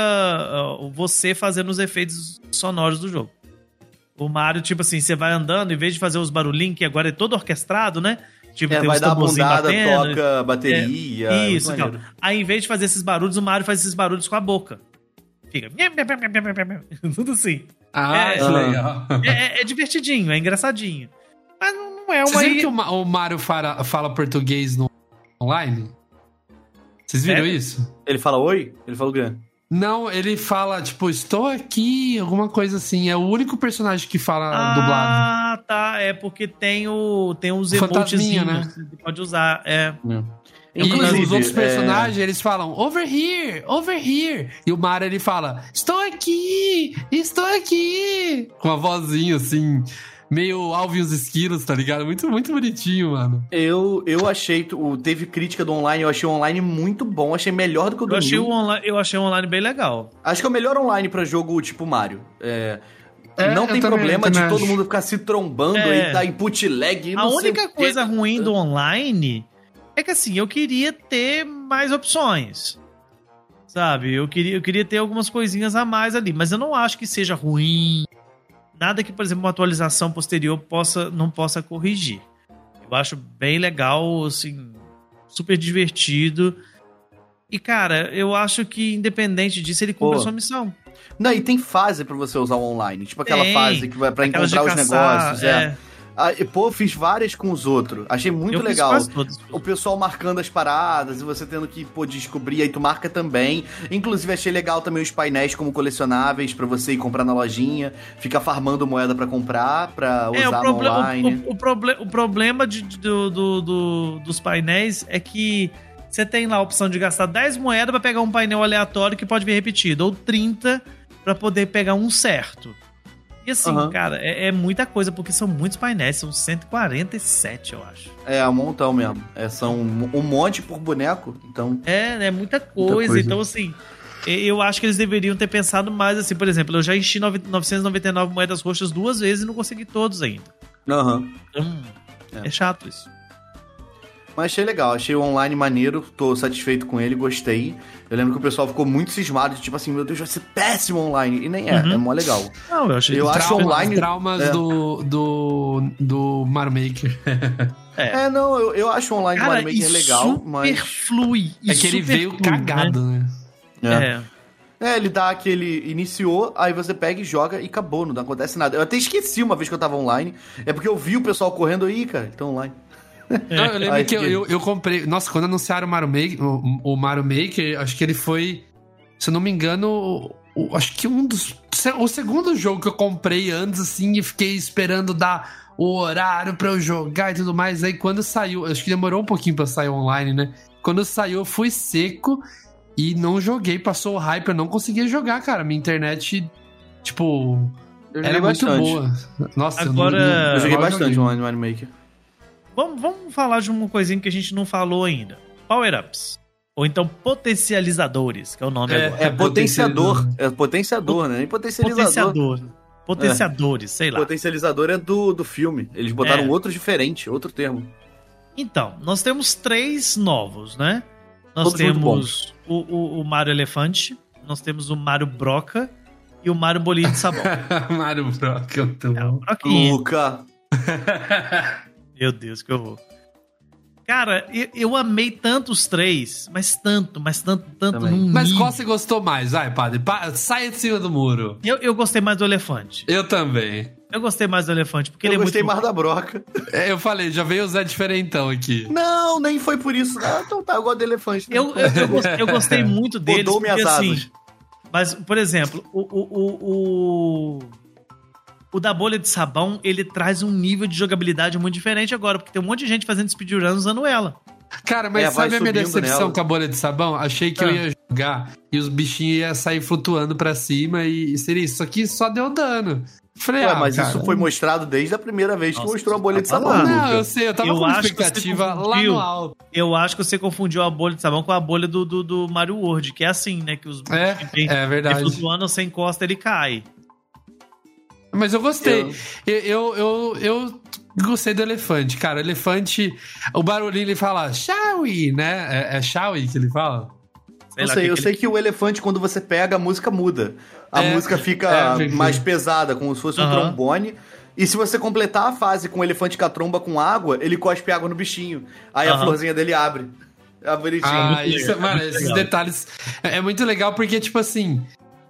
você fazendo os efeitos sonoros do jogo. O Mario, tipo assim, você vai andando, em vez de fazer os barulhinhos, que agora é todo orquestrado, né? Tipo, tem vai os dar a bundada, batendo, toca bateria. Isso, então. Aí, em vez de fazer esses barulhos, o Mario faz esses barulhos com a boca. Fica... tudo assim. Que legal. É divertidinho, é engraçadinho. Mas não é uma... Vocês viram que o Mario fala português no online? Vocês viram isso? Ele fala oi? Ele fala o quê? Não, ele fala, tipo, estou aqui, alguma coisa assim. É o único personagem que fala dublado. Tá. É porque tem os emotezinhos, né? Que pode usar. Inclusive, os outros personagens, eles falam over here, over here. E o Mario, ele fala, estou aqui. Com a vozinha, assim, meio Alvin e os Esquilos, tá ligado? Muito, muito bonitinho, mano. Eu achei, teve crítica do online, eu achei o online muito bom, achei melhor do que o do New. Eu achei o online bem legal. Acho que é o melhor online pra jogo tipo Mario. Não tem problema de todo mundo ficar se trombando e dar input lag. A única coisa ruim do online... é que assim, eu queria ter mais opções, sabe? Eu queria ter algumas coisinhas a mais ali, mas eu não acho que seja ruim. Nada que, por exemplo, uma atualização posterior não possa corrigir. Eu acho bem legal, assim, super divertido. E, cara, eu acho que, independente disso, ele cumpre a sua missão. Não, e tem fase pra você usar o online. Tipo aquela fase que vai pra encontrar os negócios. Eu fiz várias com os outros. Achei muito legal. O pessoal marcando as paradas e você tendo que descobrir, aí tu marca também. Inclusive, achei legal também os painéis como colecionáveis pra você ir comprar na lojinha. Ficar farmando moeda pra comprar, pra usar no online. O problema dos painéis é que você tem lá a opção de gastar 10 moedas pra pegar um painel aleatório que pode vir repetido, ou 30 pra poder pegar um certo. E assim, cara, é muita coisa, porque são muitos painéis, são 147, eu acho. É, um montão mesmo. São um monte por boneco, então... É muita coisa. Então, assim, eu acho que eles deveriam ter pensado mais, assim, por exemplo, eu já enchi 999 moedas roxas 2 vezes e não consegui todos ainda. Então, é chato isso. Mas achei legal, achei o online maneiro, tô satisfeito com ele, gostei. Eu lembro que o pessoal ficou muito cismado, tipo assim, meu Deus, vai ser péssimo online. E nem é mó legal. Não, eu acho online... Traumas do Mario Maker. Não, eu acho o online do Mario Maker legal, mas... flui. É que ele veio cagado, né? Ele dá aquele... Iniciou, aí você pega e joga e acabou, não acontece nada. Eu até esqueci uma vez que eu tava online, é porque eu vi o pessoal correndo aí, cara, então online. Não, eu lembro que eu comprei... Nossa, quando anunciaram o Mario Maker, acho que ele foi... Se eu não me engano, acho que o segundo jogo que eu comprei antes, assim, e fiquei esperando dar o horário pra eu jogar e tudo mais. Aí quando saiu... Acho que demorou um pouquinho pra sair online, né? Quando saiu, eu fui seco e não joguei. Passou o hype, eu não conseguia jogar, cara. Minha internet, tipo... Era muito boa. Nossa, agora... Eu joguei bastante online no Mario Maker. Vamos falar de uma coisinha que a gente não falou ainda. Power-ups. Ou então potencializadores, que é o nome agora. É potenciador. É potenciador, né? Nem potencializador. Potenciadores, sei lá. Potencializador é do filme. Eles botaram outro diferente, outro termo. Então, nós temos 3 novos, né? Nós Todos temos o Mario Elefante, nós temos o Mario Broca e o Mario Bolinho de Sabão. Mario Broca, muito bom. Luca. Meu Deus, que horror. Cara, eu amei tanto os 3, mas tanto. Mas qual você gostou mais? Vai, padre, sai de cima do muro. Eu gostei mais do elefante. Eu também. Eu gostei mais do elefante, porque ele é muito... Eu gostei mais da broca. Eu falei, já veio o Zé diferentão aqui. Não, nem foi por isso. Então tá, eu gosto do elefante. Eu gostei muito deles, Rodou porque minhas assim... asas. Mas, por exemplo, o da bolha de sabão, ele traz um nível de jogabilidade muito diferente agora, porque tem um monte de gente fazendo speedrun usando ela. Cara, mas sabe a minha decepção com a bolha de sabão? Achei que eu ia jogar e os bichinhos iam sair flutuando pra cima e seria isso aqui, só deu dano. Falei, mas cara, isso foi mostrado desde a primeira vez que mostrou a bolha de sabão. Não, eu sei, eu tava com expectativa lá no alto. Eu acho que você confundiu a bolha de sabão com a bolha do Mario World, que é assim, né? Que os é verdade. Flutuando, você encosta, ele cai. Mas eu gostei. Eu gostei do elefante, cara. O elefante, o barulhinho ele fala Shawi, né? É Shawi que ele fala? Eu sei que o elefante, quando você pega, a música muda. A música fica mais pesada, como se fosse um trombone. E se você completar a fase com o elefante com a tromba com água, ele cospe água no bichinho. Aí a florzinha dele abre. É bonitinho. Mano, esses detalhes... É muito legal porque, tipo assim...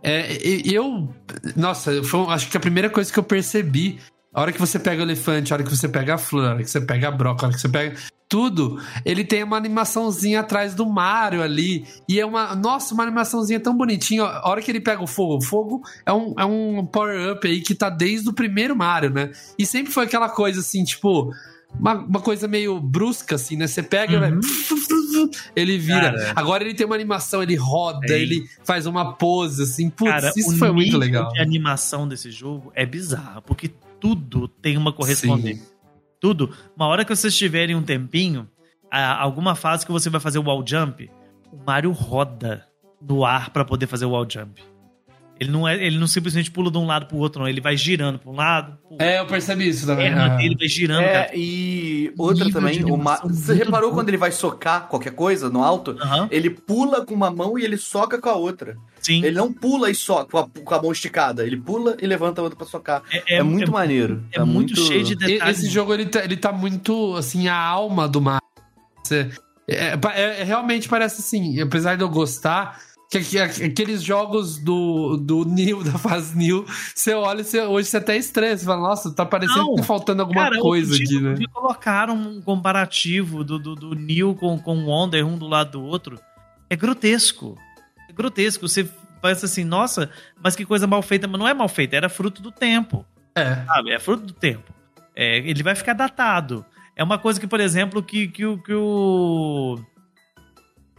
Nossa, acho que a primeira coisa que eu percebi, a hora que você pega o elefante, a hora que você pega a flor, a hora que você pega a broca, a hora que você pega tudo, ele tem uma animaçãozinha atrás do Mario ali, e é uma animaçãozinha tão bonitinha. A hora que ele pega o fogo é um power-up aí que tá desde o primeiro Mario, né? E sempre foi aquela coisa assim, tipo... Uma coisa meio brusca, assim, né? Você pega, ele vira. Cara, agora ele tem uma animação, ele roda, ele faz uma pose, assim. Putz, cara, isso foi muito legal. A animação desse jogo é bizarra, porque tudo tem uma correspondência. Sim. Tudo. Uma hora que vocês tiverem um tempinho, alguma fase que você vai fazer o wall jump, o Mario roda no ar pra poder fazer o wall jump. Ele não simplesmente pula de um lado pro outro, não. Ele vai girando pra um lado. Eu percebi isso também. Ele vai girando. Cara. E outra também, você reparou quando ele vai socar qualquer coisa no alto? Ele pula com uma mão e ele soca com a outra. Sim. Ele não pula e soca com a mão esticada. Ele pula e levanta a outra pra socar. É muito maneiro. É muito cheio de detalhes. Esse jogo, ele tá muito, assim, a alma do Mario. Realmente parece assim, apesar de eu gostar... aqueles jogos do Neo, da fase Neo, você olha hoje você até estressa, você fala, nossa, tá parecendo que tá faltando alguma coisa aqui, né? Colocaram um comparativo do Neo com o Wonder, um do lado do outro. É grotesco. Você pensa assim, nossa, mas que coisa mal feita. Mas não é mal feita, era fruto do tempo. Sabe? É fruto do tempo. Ele vai ficar datado. É uma coisa que, por exemplo, que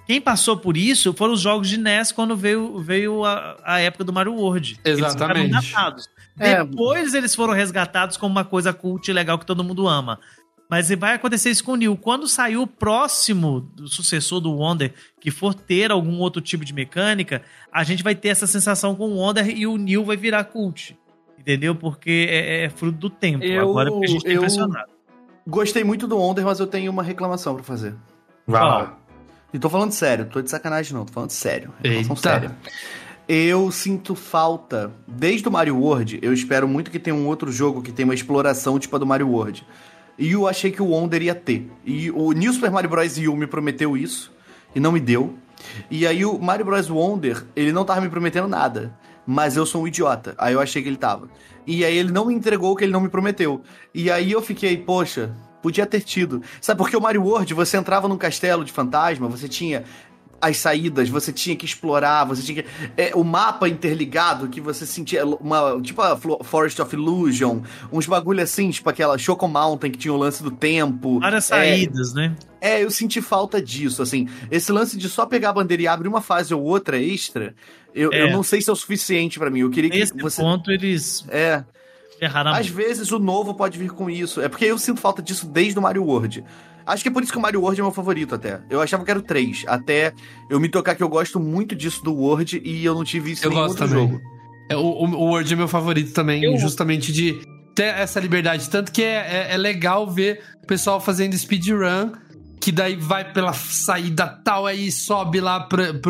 Quem passou por isso foram os jogos de NES quando veio a época do Mario World. Exatamente. Eles ficaram datados. Depois eles foram resgatados como uma coisa cult e legal que todo mundo ama. Mas vai acontecer isso com o New. Quando sair o próximo do sucessor do Wonder, que for ter algum outro tipo de mecânica, a gente vai ter essa sensação com o Wonder e o New vai virar cult. Entendeu? Porque é fruto do tempo. Agora porque a gente tá impressionado. Gostei muito do Wonder, mas eu tenho uma reclamação pra fazer. Vai lá. E tô falando sério, tô de sacanagem não, tô falando sério. Eita. Séria. Eu sinto falta, desde o Mario World, eu espero muito que tenha um outro jogo que tenha uma exploração tipo a do Mario World. E eu achei que o Wonder ia ter. E o New Super Mario Bros. U me prometeu isso, e não me deu. E aí o Mario Bros. Wonder, ele não tava me prometendo nada. Mas eu sou um idiota. Aí eu achei que ele tava. E aí ele não me entregou o que ele não me prometeu. E aí eu fiquei, poxa, podia ter tido. Sabe, porque o Mario World, você entrava num castelo de fantasma, você tinha as saídas, você tinha que explorar, você tinha que... o mapa interligado, que você sentia tipo a Forest of Illusion, uns bagulho assim, tipo aquela Choco Mountain, que tinha o lance do tempo. Várias saídas, né? Eu senti falta disso, assim. Esse lance de só pegar a bandeira e abrir uma fase ou outra extra, eu não sei se é o suficiente pra mim. Eu queria que Nesse ponto, eles... erraram. Às vezes o novo pode vir com isso. É porque eu sinto falta disso desde o Mario World. Acho que é por isso que o Mario World é meu favorito até. Eu achava que era o 3. Até eu me tocar que eu gosto muito disso do World e eu não tive isso em nenhum outro jogo. O World é meu favorito também, justamente de ter essa liberdade. Tanto que é legal ver o pessoal fazendo speedrun, que daí vai pela saída tal, aí sobe lá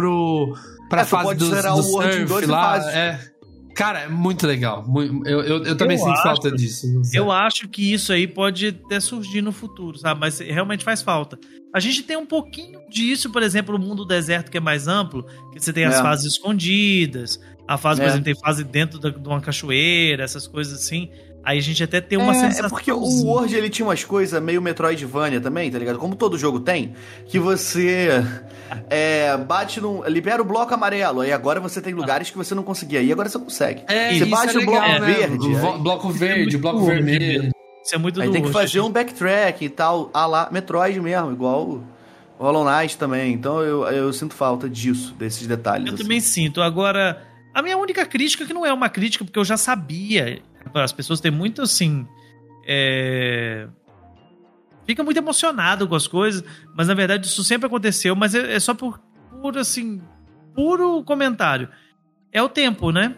pra fase do surf lá. Cara, é muito legal. Eu também sinto falta disso. Eu acho que isso aí pode até surgir no futuro, sabe? Mas realmente faz falta. A gente tem um pouquinho disso, por exemplo, o mundo deserto, que é mais amplo, que você tem as fases escondidas, a fase, por exemplo, tem fase dentro de uma cachoeira, essas coisas assim. Aí a gente até tem uma sensação. É porque o World, ele tinha umas coisas meio Metroidvania também, tá ligado? Como todo jogo tem, que você bate libera o bloco amarelo, aí agora você tem lugares que você não conseguia, e agora você consegue. Você bate o bloco verde. Bloco verde, bloco vermelho. Isso é muito aí tem que fazer um backtrack e tal, a lá Metroid mesmo, igual o Hollow Knight também. Então eu sinto falta disso, desses detalhes. Eu também sinto. Agora, a minha única crítica, que não é uma crítica, porque eu já sabia... As pessoas têm muito, assim... Fica muito emocionado com as coisas, mas na verdade isso sempre aconteceu, mas é só por assim, puro comentário. É o tempo, né?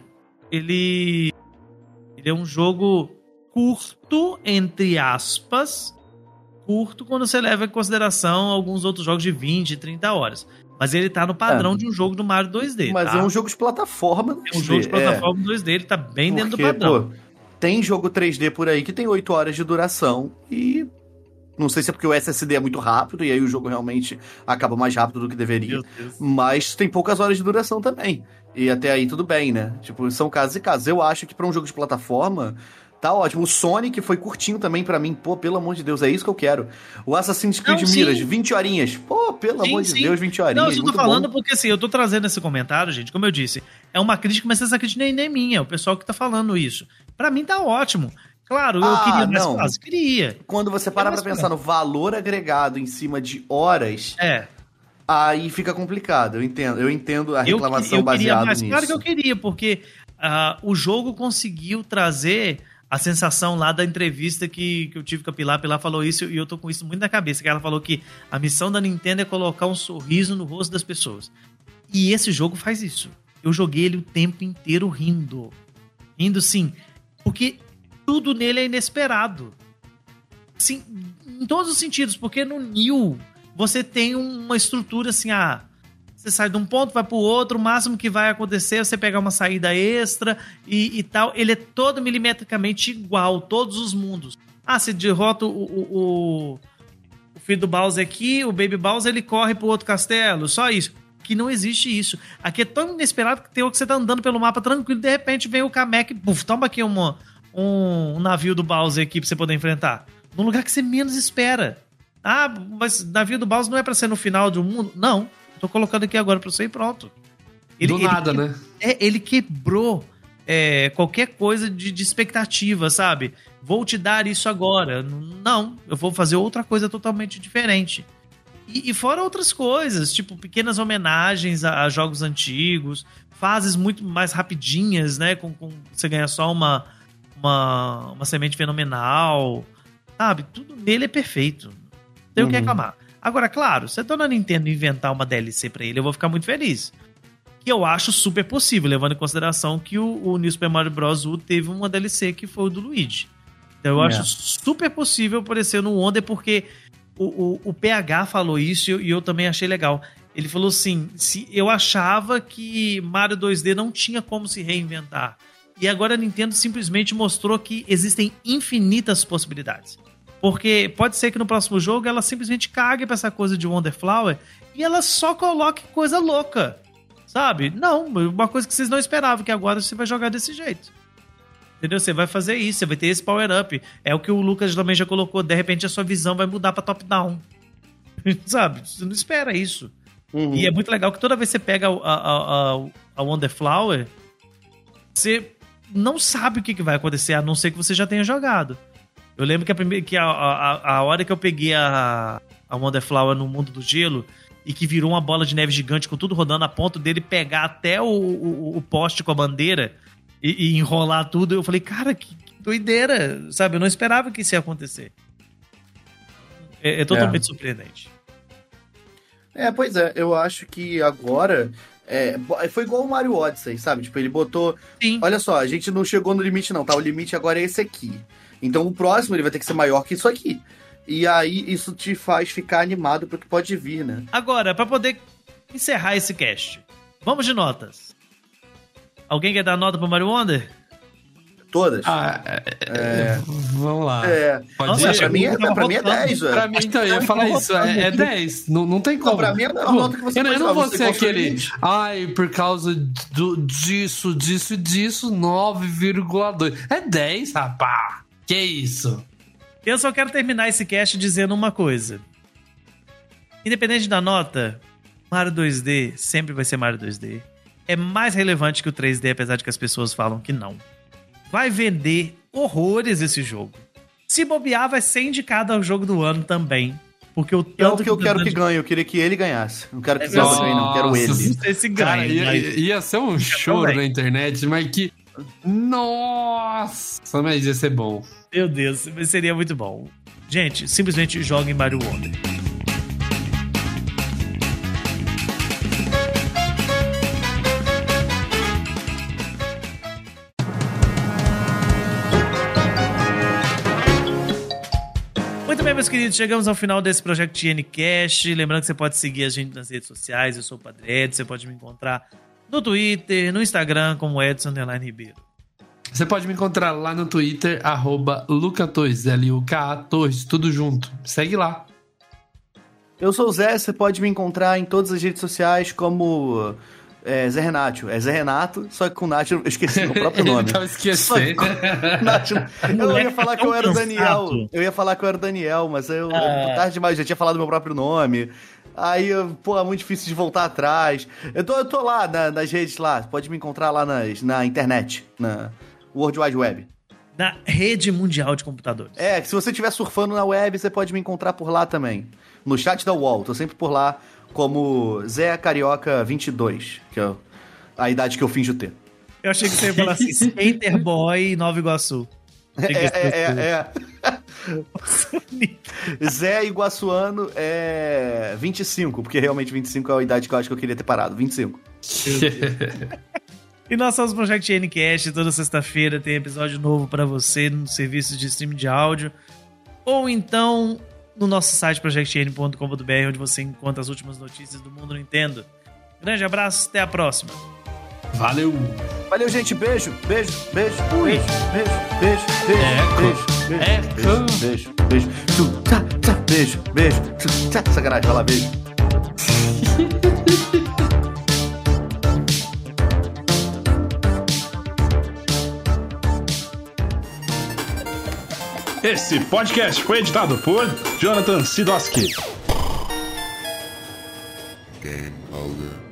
Ele é um jogo curto, entre aspas, curto quando você leva em consideração alguns outros jogos de 20, 30 horas. Mas ele tá no padrão de um jogo do Mario 2D. Mas é um jogo de plataforma. É um jogo de plataforma 2D, ele tá bem dentro do padrão. Pô, tem jogo 3D por aí que tem 8 horas de duração e... Não sei se é porque o SSD é muito rápido e aí o jogo realmente acaba mais rápido do que deveria. Mas tem poucas horas de duração também. E até aí tudo bem, né? Tipo, são casos e casos. Eu acho que pra um jogo de plataforma... Tá ótimo. O Sonic foi curtinho também pra mim. Pô, pelo amor de Deus, é isso que eu quero. O Assassin's Creed Mirage, 20 horinhas. Pô, pelo amor de Deus, 20 horinhas. Não, eu tô falando porque assim, eu tô trazendo esse comentário, gente, como eu disse, é uma crítica, mas essa crítica nem é minha, é o pessoal que tá falando isso. Pra mim tá ótimo. Claro, eu queria mais fácil, queria. Quando você para pra pensar no valor agregado em cima de horas... Aí fica complicado, eu entendo a reclamação baseada nisso. Claro que eu queria, porque o jogo conseguiu trazer... A sensação lá da entrevista que eu tive com a Pilar falou isso e eu tô com isso muito na cabeça, que ela falou que a missão da Nintendo é colocar um sorriso no rosto das pessoas. E esse jogo faz isso. Eu joguei ele o tempo inteiro rindo. Rindo, sim. Porque tudo nele é inesperado. Sim, em todos os sentidos. Porque no New, você tem uma estrutura assim, você sai de um ponto, vai pro outro, o máximo que vai acontecer é você pegar uma saída extra e tal. Ele é todo milimetricamente igual, todos os mundos. Você derrota o filho do Bowser aqui, o Baby Bowser, ele corre pro outro castelo, só isso. Que não existe isso. Aqui é tão inesperado que tem que você tá andando pelo mapa tranquilo, de repente vem o Kamek, toma aqui um navio do Bowser aqui pra você poder enfrentar. Num lugar que você menos espera. Mas navio do Bowser não é pra ser no final de um mundo? Não. Tô colocando aqui agora pra você e pronto. Né? Ele quebrou qualquer coisa de expectativa, sabe? Vou te dar isso agora. Não, eu vou fazer outra coisa totalmente diferente. E fora outras coisas, tipo pequenas homenagens a jogos antigos, fases muito mais rapidinhas, né? Com você ganhar só uma semente fenomenal, sabe? Tudo nele é perfeito. Não tem o que reclamar. Agora, claro, se a dona Nintendo inventar uma DLC pra ele, eu vou ficar muito feliz. Que eu acho super possível, levando em consideração que o New Super Mario Bros. U teve uma DLC que foi o do Luigi. Então eu acho super possível aparecer no Wonder, porque o PH falou isso e eu também achei legal. Ele falou assim, eu achava que Mario 2D não tinha como se reinventar. E agora a Nintendo simplesmente mostrou que existem infinitas possibilidades. Porque pode ser que no próximo jogo ela simplesmente cague pra essa coisa de Wonder Flower e ela só coloque coisa louca, sabe? Não, uma coisa que vocês não esperavam, que agora você vai jogar desse jeito. Entendeu? Você vai fazer isso, você vai ter esse power-up. É o que o Lucas também já colocou, de repente a sua visão vai mudar pra top-down. Sabe? Você não espera isso. E é muito legal que toda vez que você pega a Wonder Flower, você não sabe o que vai acontecer, a não ser que você já tenha jogado. Eu lembro que a hora que eu peguei a Wonder Flower no mundo do gelo e que virou uma bola de neve gigante com tudo rodando a ponto dele pegar até o poste com a bandeira e enrolar tudo, eu falei, cara, que doideira, sabe? Eu não esperava que isso ia acontecer. É totalmente surpreendente. Pois é, eu acho que agora... foi igual o Mario Odyssey, sabe? Tipo, ele botou... Sim. Olha só, a gente não chegou no limite não, tá? O limite agora é esse aqui. Então o próximo ele vai ter que ser maior que isso aqui. E aí isso te faz ficar animado pro que pode vir, né? Agora, pra poder encerrar esse cast, vamos de notas. Alguém quer dar nota pro Mario Wonder? Todas? Vamos lá. Pode ir? Pra mim é 10, velho. Pra mim, então, eu ia falar isso. É 10. Não tem como. Não, pra mim é a nota que você eu não vou ser aquele... limite. por causa disso e disso, 9,2. É 10, rapaz. Que isso? Eu só quero terminar esse cast dizendo uma coisa. Independente da nota, Mario 2D sempre vai ser Mario 2D. É mais relevante que o 3D, apesar de que as pessoas falam que não. Vai vender horrores esse jogo. Se bobear, vai ser indicado ao jogo do ano também. Porque o tanto que eu quero que ganhe, eu queria que ele ganhasse. Não quero que Zelda ganhe, não, quero ele. Não sei se ganha. Cara, ia ser um choro na internet, mas que... Nossa, mas ia ser bom. Meu Deus, seria muito bom. Gente, simplesmente joguem Mario Wonder. Muito bem, meus queridos, chegamos ao final desse Project N-Cast. Lembrando que você pode seguir a gente nas redes sociais. Eu sou o Padre Edson, você pode me encontrar no Twitter, no Instagram, como Edson_Ribeiro. Você pode me encontrar lá no Twitter, @LucaTorres, Luka Torres, tudo junto. Segue lá. Eu sou o Zé, você pode me encontrar em todas as redes sociais como Zé Renato. É Zé Renato, só que com Nath eu esqueci o próprio nome. Ele tava esquecendo. Eu ia falar que eu era o Daniel. Eu ia falar que eu era o Daniel, mas tarde demais, já tinha falado meu próprio nome. Aí, é muito difícil de voltar atrás. Eu tô lá nas redes lá. Pode me encontrar lá na internet, na World Wide Web. Na rede mundial de computadores. Se você estiver surfando na web, você pode me encontrar por lá também. No chat da UOL. Tô sempre por lá como Zé Carioca 22, que é a idade que eu finjo ter. Eu achei que você ia falar assim, Skater Boy Nova Iguaçu. Zé Iguaçuano é 25, porque realmente 25 é a idade que eu acho que eu queria ter parado. 25. E nós somos o Project N-Cast. Toda sexta-feira tem episódio novo pra você no serviço de streaming de áudio. Ou então no nosso site projectn.com.br, onde você encontra as últimas notícias do mundo Nintendo. Grande abraço, até a próxima. Valeu, gente. Beijo. Beijo. Sacanagem, vai lá, beijo. Esse podcast foi editado por Jonathan Sidoski. Game over.